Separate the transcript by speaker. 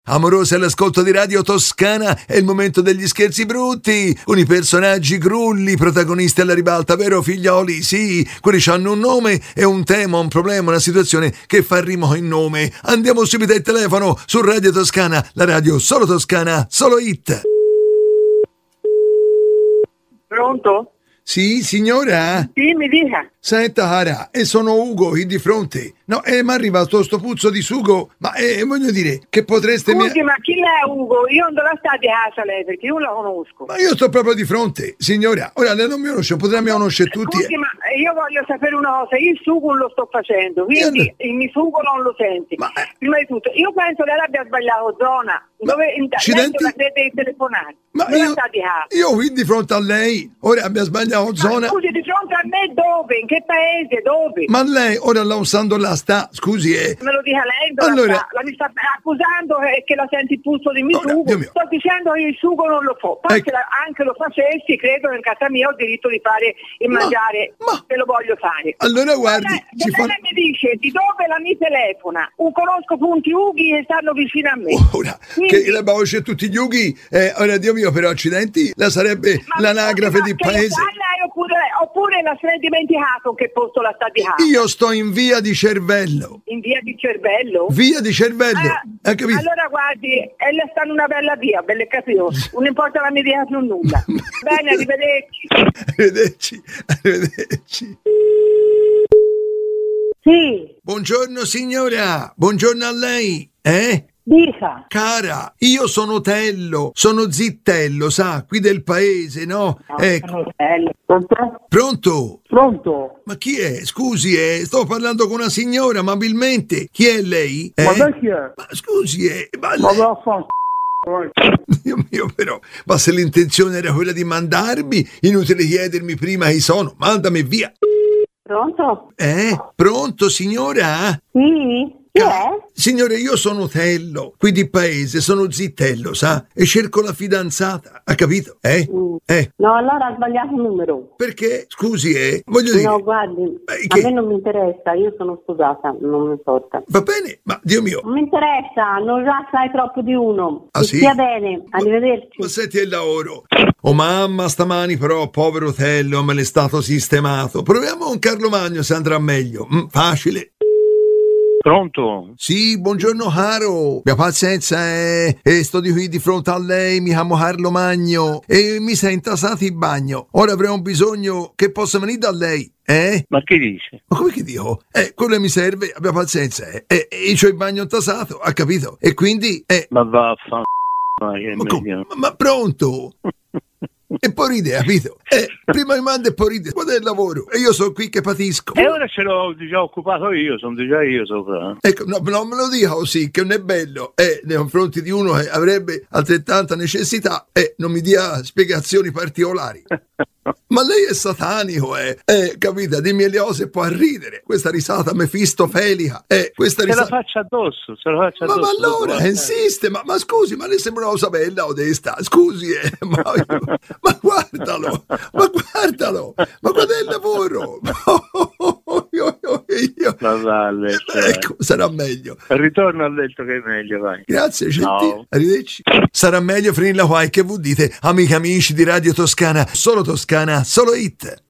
Speaker 1: amorosi all'ascolto di Radio Toscana, è il momento degli scherzi brutti, con i personaggi grulli, protagonisti alla ribalta, vero figlioli? Sì, quelli hanno un nome e un tema, un problema, una situazione che fa rimo in nome. Andiamo subito al telefono su Radio Toscana, la radio solo toscana, solo hit.
Speaker 2: Pronto?
Speaker 1: Sì, signora?
Speaker 2: Sì, mi dica.
Speaker 1: Senta, cara, e sono Ugo, qui di fronte. No, mi arriva sto puzzo di sugo, ma voglio dire, che potreste...
Speaker 2: Scusi, ma chi è Ugo? Io non dove sta di casa lei, perché io non la conosco.
Speaker 1: Ma io sto proprio di fronte, signora. Ora, lei non mi conosce, potrà mi conoscere tutti.
Speaker 2: Scusi, ma io voglio sapere una cosa. Il sugo lo sto facendo, quindi il mio sugo non lo senti.
Speaker 1: Ma,
Speaker 2: prima di tutto, io penso che lei abbia sbagliato zona. Dove lei deve telefonare?
Speaker 1: Ma
Speaker 2: dove sta di casa?
Speaker 1: Io qui di fronte a lei, ora abbia sbagliato zona.
Speaker 2: Scusi, di fronte a me dove? In che paese? Dove?
Speaker 1: Ma lei ora là usando là sta, scusi
Speaker 2: Me lo dica lei dove
Speaker 1: allora,
Speaker 2: sta? La mi sta accusando che la senti il puzzo di mio sugo. Sto dicendo che il sugo non lo fa. Poi se anche lo facessi, credo che in casa mia ho diritto di fare e mangiare se lo voglio fare.
Speaker 1: Allora guardi,
Speaker 2: lei mi dice di dove la mi telefona. Conosco punti Ughi che stanno vicino a me.
Speaker 1: Ora, che l'abbiamo c'è tutti gli Ughi, ora Dio mio, però accidenti, la sarebbe l'anagrafe di paese.
Speaker 2: Oppure la si è dimenticato che posto la sta di casa.
Speaker 1: Io sto in via di Cervello.
Speaker 2: In via di Cervello?
Speaker 1: Via di Cervello. Hai capito?
Speaker 2: Allora guardi, ella sta in una bella via, belle capito. Non importa la mia via più nulla. Bene, arrivederci.
Speaker 1: Arrivederci.
Speaker 2: Sì.
Speaker 1: Buongiorno signora, buongiorno a lei.
Speaker 2: Dica.
Speaker 1: Cara, io sono Tello, sono Zittello, sa, qui del paese, no? Ecco. Pronto?
Speaker 3: Pronto?
Speaker 1: Ma chi è? Scusi, sto parlando con una signora, amabilmente. Chi è lei?
Speaker 3: Ma lei chi è?
Speaker 1: Ma scusi,
Speaker 3: ma lei...
Speaker 1: Dio mio, però, ma se l'intenzione era quella di mandarmi, inutile chiedermi prima chi sono, mandami via.
Speaker 2: Pronto?
Speaker 1: Pronto, signora?
Speaker 2: Sì. Chi è?
Speaker 1: Signore, io sono Tello, qui di paese, sono Zittello, sa? E cerco la fidanzata, ha capito?
Speaker 2: No, allora ha sbagliato il numero.
Speaker 1: Perché? Scusi, voglio dire...
Speaker 2: No, guardi, a me non mi interessa, io sono sposata, non mi importa.
Speaker 1: Va bene, ma Dio mio...
Speaker 2: Non mi interessa, non già sai troppo di uno.
Speaker 1: Ah, sì?
Speaker 2: Stia bene, arrivederci.
Speaker 1: Ma senti il lavoro. Oh mamma, stamani però, povero Tello, me l'è stato sistemato. Proviamo un Carlo Magno se andrà meglio. Facile.
Speaker 3: Pronto?
Speaker 1: Sì, buongiorno caro. Abbia pazienza, sto di qui di fronte a lei, mi chiamo Carlo Magno e mi sei intasato in bagno. Ora avremo bisogno che possa venire da lei.
Speaker 3: Ma che dice?
Speaker 1: Ma come che dico? Quello che mi serve, abbia pazienza, io c'ho il bagno intasato, ha capito? E quindi,
Speaker 3: Ma vaffanculo.
Speaker 1: Ma pronto? E poi ride, capito? Prima mi manda e poi ride. Qual è il lavoro? E io sono qui che patisco.
Speaker 3: E ora ce l'ho già occupato io, sono già io sopra.
Speaker 1: Ecco, no, non me lo dica così, che non è bello. Nei confronti di uno che avrebbe altrettanta necessità e non mi dia spiegazioni particolari. Ma lei è satanico, capite? Dimmi le cose e poi a ridere. Questa risata mefistofelica, questa risata...
Speaker 3: Se la faccia addosso, se la faccia addosso.
Speaker 1: Ma allora, insiste, ma scusi, ma lei sembra una cosa bella o destra? Scusi, ma guardalo, ma qual è il lavoro? Ecco, sarà meglio.
Speaker 3: Ritorno al letto che è meglio, vai.
Speaker 1: Grazie, gentile. Arrivederci. Sarà meglio finirla qua, che voi dite, amici di Radio Toscana, solo hit.